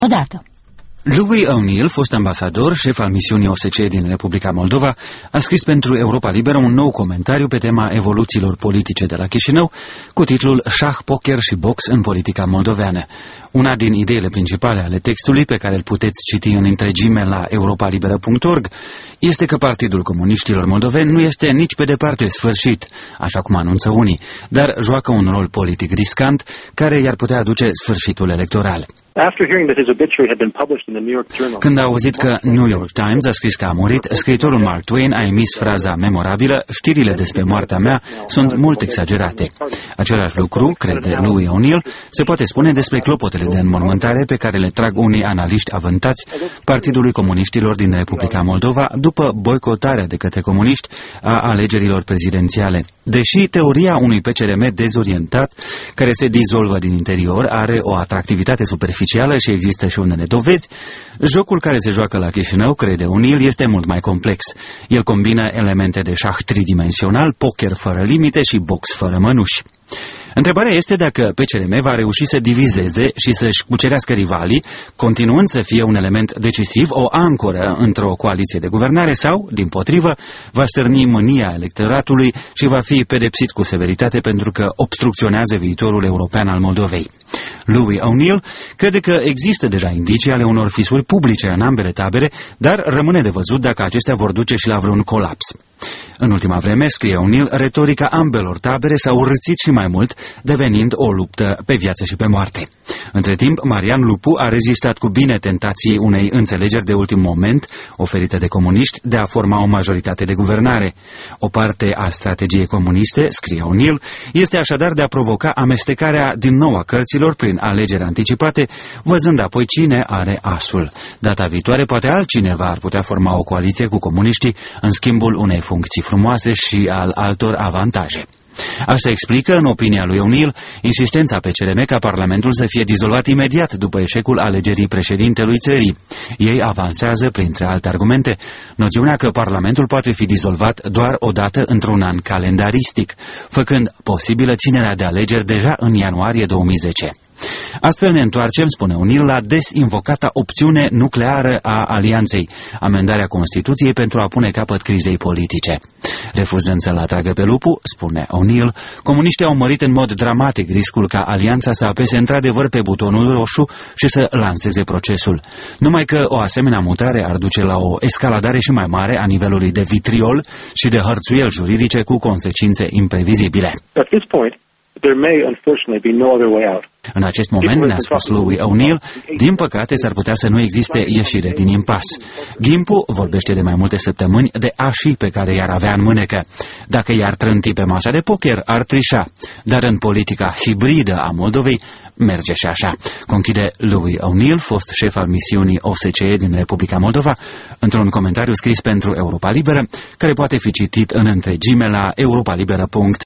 odată. Louis O'Neill, fost ambasador, șef al misiunii OSCE din Republica Moldova, a scris pentru Europa Liberă un nou comentariu pe tema evoluțiilor politice de la Chișinău, cu titlul Șah, poker și box în politica moldoveană. Una din ideile principale ale textului, pe care îl puteți citi în întregime la europalibera.org, este că Partidul Comuniștilor Moldoveni nu este nici pe departe sfârșit, așa cum anunță unii, dar joacă un rol politic riscant, care i-ar putea aduce sfârșitul electoral. Când a auzit că New York Times a scris că a murit, scriitorul Mark Twain a emis fraza memorabilă: "Știrile despre moartea mea sunt mult exagerate." Același lucru, crede Louis O'Neill, se poate spune despre clopotele de înmormântare pe care le trag unii analiști avântați Partidului Comuniștilor din Republica Moldova după boicotarea de către comuniști a alegerilor prezidențiale. Deși teoria unui PCRM dezorientat, care se dizolvă din interior, are o atractivitate superficială și există și unele dovezi, jocul care se joacă la Chișinău, crede O'Neill, este mult mai complex. El combină elemente de șah tridimensional, poker fără limite și box fără mănuși. Întrebarea este dacă PCRM va reuși să divizeze și să-și cucerească rivalii, continuând să fie un element decisiv, o ancoră într-o coaliție de guvernare sau, dimpotrivă, va stârni mânia electoratului și va fi pedepsit cu severitate pentru că obstrucționează viitorul european al Moldovei. Louis O'Neill crede că există deja indicii ale unor fisuri publice în ambele tabere, dar rămâne de văzut dacă acestea vor duce și la vreun colaps. În ultima vreme, scrie O'Neill, retorica ambelor tabere s-a urâțit și mai mult, devenind o luptă pe viață și pe moarte. Între timp, Marian Lupu a rezistat cu bine tentației unei înțelegeri de ultim moment, oferite de comuniști, de a forma o majoritate de guvernare. O parte a strategiei comuniste, scrie O'Neill, este așadar de a provoca amestecarea din nou a cărților prin alegeri anticipate, văzând apoi cine are asul. Data viitoare, poate altcineva ar putea forma o coaliție cu comuniștii în schimbul unei funcții frumoase și al altor avantaje. Asta explică, în opinia lui O'Neill, insistența PCRM ca Parlamentul să fie dizolvat imediat după eșecul alegerii președintelui țării. Ei avansează, printre alte argumente, noțiunea că Parlamentul poate fi dizolvat doar odată într-un an calendaristic, făcând posibilă ținerea de alegeri deja în ianuarie 2010. Astfel ne întoarcem, spune O'Neill, la desinvocata opțiune nucleară a alianței, amendarea Constituției pentru a pune capăt crizei politice. Refuzând să-l atragă pe Lupu, spune O'Neill, comuniștii au mărit în mod dramatic riscul ca alianța să apese într-adevăr pe butonul roșu și să lanseze procesul. Numai că o asemenea mutare ar duce la o escaladare și mai mare a nivelului de vitriol și de hărțuieli juridice cu consecințe imprevizibile. În acest moment, ne-a spus Louis O'Neill, din păcate s-ar putea să nu existe ieșire din impas. Gimpu vorbește de mai multe săptămâni de așii pe care i-ar avea în mânecă. Dacă i-ar trânti pe masa de poker, ar trișa. Dar în politica hibridă a Moldovei merge și așa, conchide Louis O'Neill, fost șef al misiunii OSCE din Republica Moldova, într-un comentariu scris pentru Europa Liberă, care poate fi citit în întregime la europalibera.org.